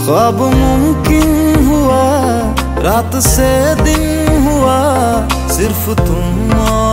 ख्वाब मुमकिन हुआ, रात से दिन हुआ, सिर्फ तुम